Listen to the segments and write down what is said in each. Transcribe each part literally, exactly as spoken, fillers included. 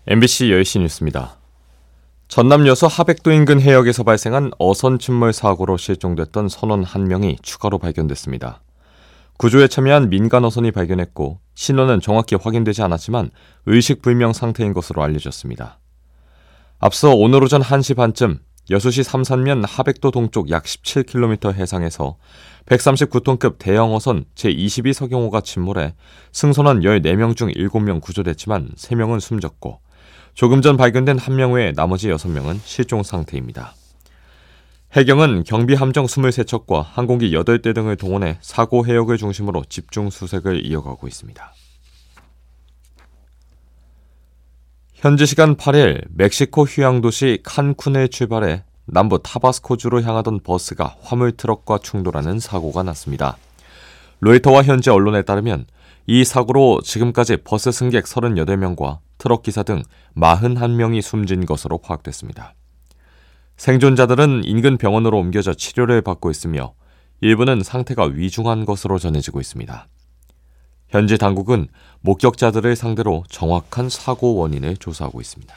엠비씨 열 시 뉴스입니다. 전남 여수 하백도 인근 해역에서 발생한 어선 침몰 사고로 실종됐던 선원 한 명이 추가로 발견됐습니다. 구조에 참여한 민간 어선이 발견했고 신원은 정확히 확인되지 않았지만 의식불명 상태인 것으로 알려졌습니다. 앞서 오늘 오전 한 시 반쯤 여수시 삼산면 하백도 동쪽 약 십칠 킬로미터 해상에서 백삼십구 톤급 대형 어선 제이십이 서경호가 침몰해 승선원 열네 명 중 일곱 명 구조됐지만 세 명은 숨졌고 조금 전 발견된 한 명 외에 나머지 여섯 명은 실종 상태입니다. 해경은 경비 함정 이십삼 척과 항공기 여덟 대 등을 동원해 사고 해역을 중심으로 집중 수색을 이어가고 있습니다. 현지 시간 팔 일 멕시코 휴양 도시 칸쿤을 출발해 남부 타바스코주로 향하던 버스가 화물 트럭과 충돌하는 사고가 났습니다. 로이터와 현지 언론에 따르면 이 사고로 지금까지 버스 승객 서른여덟 명과 트럭 기사 등 사십일 명이 숨진 것으로 파악됐습니다. 생존자들은 인근 병원으로 옮겨져 치료를 받고 있으며 일부는 상태가 위중한 것으로 전해지고 있습니다. 현지 당국은 목격자들을 상대로 정확한 사고 원인을 조사하고 있습니다.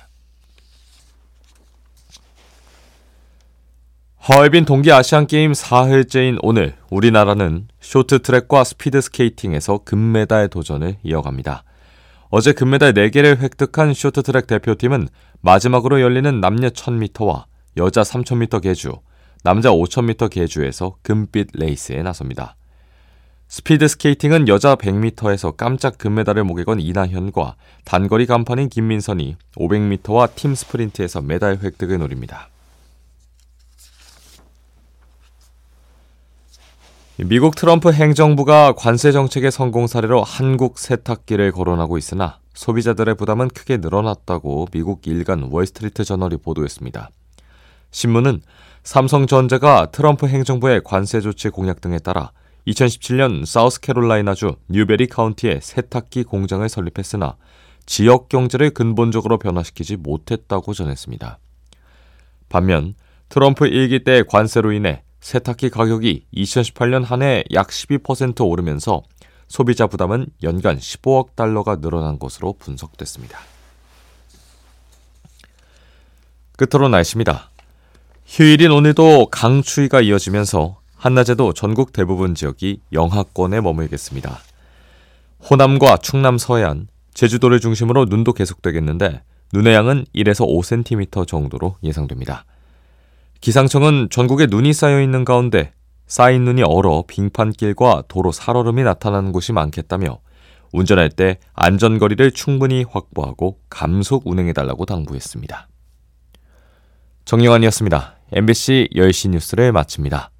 하얼빈 동계아시안게임 사흘째인 오늘 우리나라는 쇼트트랙과 스피드스케이팅에서 금메달 도전을 이어갑니다. 어제 금메달 네 개를 획득한 쇼트트랙 대표팀은 마지막으로 열리는 남녀 천 미터와 여자 삼천 미터 계주, 남자 오천 미터 계주에서 금빛 레이스에 나섭니다. 스피드스케이팅은 여자 백 미터에서 깜짝 금메달을 목에 건 이나현과 단거리 간판인 김민선이 오백 미터와 팀 스프린트에서 메달 획득을 노립니다. 미국 트럼프 행정부가 관세 정책의 성공 사례로 한국 세탁기를 거론하고 있으나 소비자들의 부담은 크게 늘어났다고 미국 일간 월스트리트 저널이 보도했습니다. 신문은 삼성전자가 트럼프 행정부의 관세 조치 공약 등에 따라 이천십칠 년 사우스캐롤라이나주 뉴베리 카운티에 세탁기 공장을 설립했으나 지역 경제를 근본적으로 변화시키지 못했다고 전했습니다. 반면 트럼프 일 기 때 관세로 인해 세탁기 가격이 이천십팔 년 한 해 약 십이 퍼센트 오르면서 소비자 부담은 연간 십오억 달러가 늘어난 것으로 분석됐습니다. 끝으로 날씨입니다. 휴일인 오늘도 강추위가 이어지면서 한낮에도 전국 대부분 지역이 영하권에 머물겠습니다. 호남과 충남 서해안, 제주도를 중심으로 눈도 계속되겠는데 눈의 양은 일에서 오 센티미터 정도로 예상됩니다. 기상청은 전국에 눈이 쌓여있는 가운데 쌓인 눈이 얼어 빙판길과 도로 살얼음이 나타나는 곳이 많겠다며 운전할 때 안전거리를 충분히 확보하고 감속 운행해달라고 당부했습니다. 정영환이었습니다. 엠비씨 열 시 뉴스를 마칩니다.